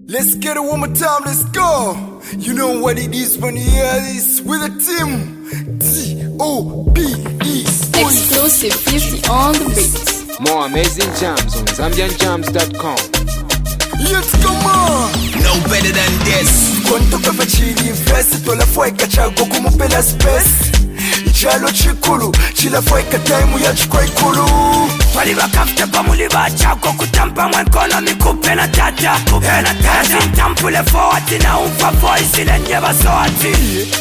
Let's get it one more time, let's go. You know what it is when you hear this with a team. T-O-B-E. Exclusive 50 on the beat. More amazing jams on ZambianJams.com. Let's come on. No better than this. Quanto facili vesti, tola fuoi caciago come per la space. Chalo chikulu, chila fuoi kataimu ya chikwaikulu. Twaliba comfortable muliba chako kutampa mwenkono mikupe na tata. Ntampule forward na umfa voice ile njeba soati.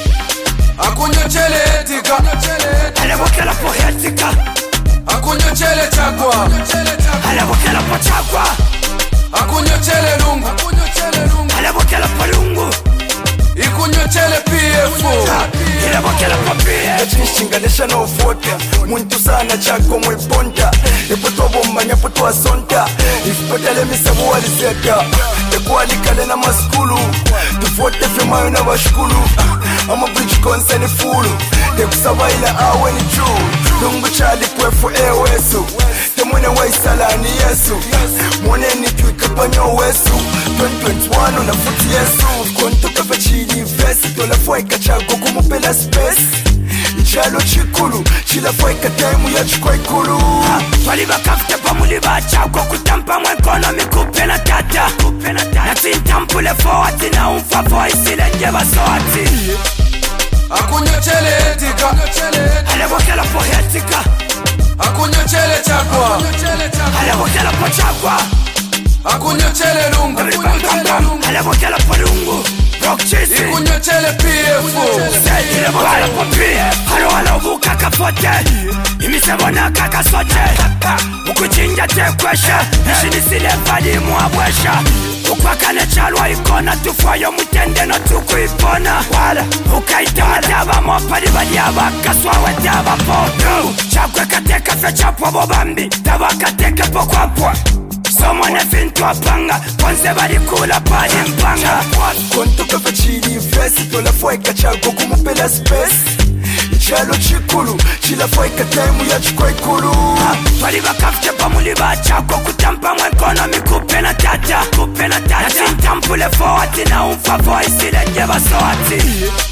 Akunyochele etika, alewokela poetika. Akunyochele chakwa, alewokela po chakwa. Akunyochele lungu, alewokela po lungu. Ikunyochele PF, ilewokela po PF. Chishinganisha no vote muntu sana chako mwiponda ipoto bomanya poto asonta ifipatele misabu walizeta ekualikale na maskulu tuvote fimayo na bashkulu ama bridge concern fulu tekusabaila awe ni true lungu chali kwefu ewesu temwene waisalani yesu mwaneni tuikapanyo wesu 2021 unafuti yesu kontuka fachili vesi tola fueka chako kumupela space chalo chikulu chila fueka taimu ya chikwaikulu. Twaliba comfortable muliba chako kutampa mwenkono mikupe na tata. Nati ntampule forward na umfa voice ile njeba soati. Akunyochele etika, alewokela poetika. Akunyochele chakwa, alewokela po chakwa. Akunyochele lungu, alewokela po lungu. Ikunyochele PF, ilewokela po PF. Halo ubuka kapote, imisebona kaka sote. Ukuchinja tekweshe, nishinisile vali muabwesha. Ukwakane chalwa ikona tufayo mutende na tukuipona. Ukaita mataba mwapali baliaba kaswawe taba po. Chakwe kateka fe chapwa bobambi, taba kateke po kwapwa. Someone fintu apanga, kwanze bali kula pali mpanga. Kontuka fachili vesi tola fueka chako kumupela space. Chalo chikulu, chila fueka taimu ya chikwaikulu. Twaliba comfortable muliba chako kutampa mwenkono mikupe na tata. Nati ntampule forward na umfa voice ile njeba soati.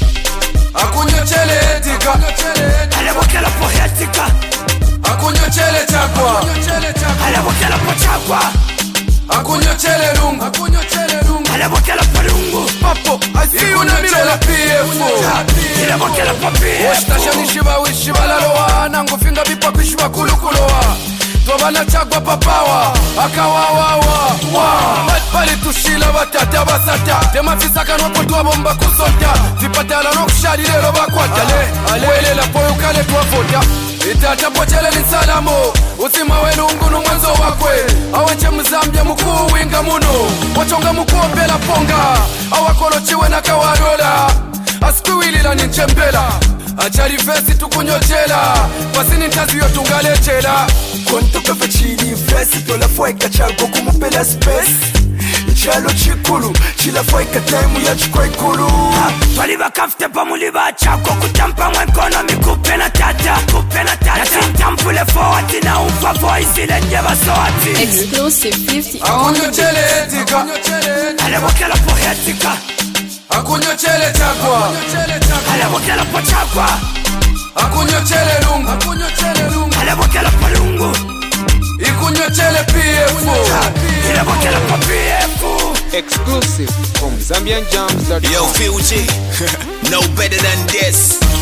Akunyochele etika, alewokela poetika. Akunyochele chakwa, alewokela po chakwa. Akunyochele lungu, alewokela po lungu. Papo, I see you na milo PF. Ilewokela po PF. Washtasha nishiba wishiba laloa, nangu finga bipa kushiba kulukuloa. Tobana chagwa papawa, akawawawa. Bali tushila batata basata. Tema fisaka nwapotua bomba kusota. Vipatala nokushadi lelo bakwata. Ale la poyo kale tuwafota. Itata pochele ni salamo. Usima welungu numwenzo wakwe. Awenche mzambia mkuu winga muno. Wachonga mkuu bela ponga. Awakolo chiwe na kawarola. Asikuwili la ninchembela. Achari vesi tukunyochela. Pasini ntaziyo tungalechela. Kontuka fachili vesi tola fueka chako kumupela space. Chalo chikulu, chila fueka taimu ya chikwaikulu. Twaliba comfortable muliba chako kutampa mwenkono mikupe na tata. Nati ntampule forward na umfa voice ile njeba soati. Exclusive 50 on the Akunyochele beat. etika, alewokela poetika. akunyochele chakwa, alewokela po chakwa. akunyochele lungu, alewokela po lungu. ikunyochele PF, ilewokela po PF. Exclusive from ZambianJams.com. Yo, Fuji. No better than this.